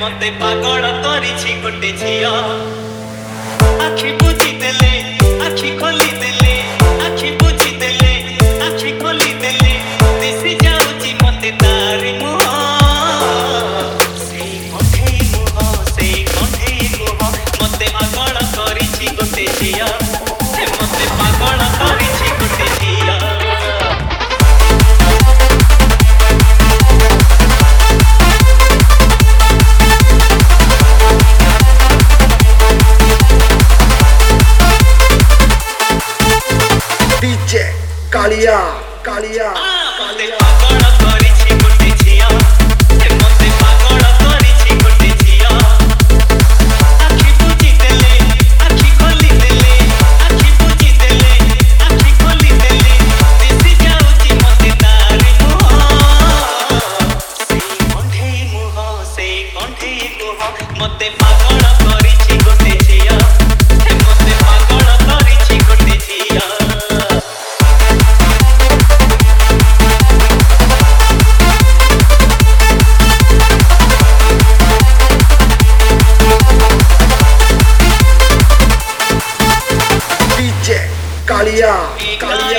मते पागल करिछि गोटे झिया आखि बुझी देले आखि खोली देले आखि बुझी देले आखि खोली देले दिसि जाउची मते तारि मुह सेई कंठेई मुह मते पागल करिछि गोटे झिया मते पागल करिछि गोटे झिया कालिया कालिया मते पागल करिछि गोटे झिया मते पागल करिछि गोटे झिया आखि बुझी देले आखि खोली देले आखि बुझी देले आखि खोली देले दिसि जाउची मते तारि मुह सेई कंठेई मुह मते पागल करिछि गोटे झिया मते पागल करिछि गोटे झिया कालिया कालिया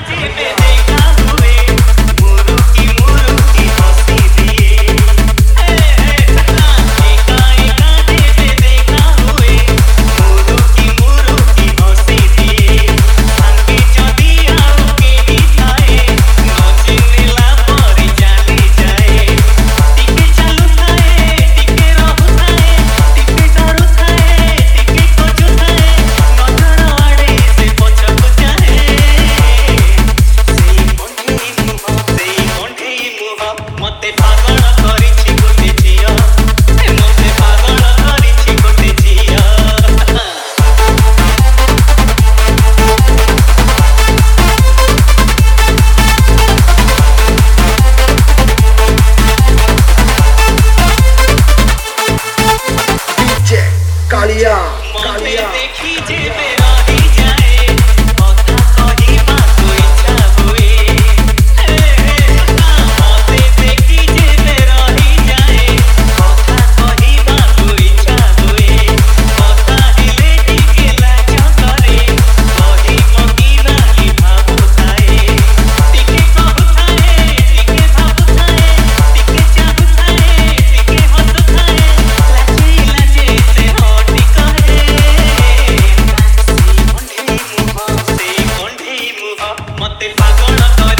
मते पागल करिछि गोटे झिया मते पागल करिछि गोटे झिया कालिया मते देखी जे बेराही जाए कथा कहिबा को इच्छा हुए मते देखी जे बेराही जाए कथा कहिबा को इच्छा हुए कथा हेले टिके लाज करे कहि मगिना ही भाबुथाए टिके कहउथाए टिके भाबुथाए टिके चाहुथाए टिके हसुथाए लाजे लाजे से हटी कहे सेई कंठेई मुह मते पागल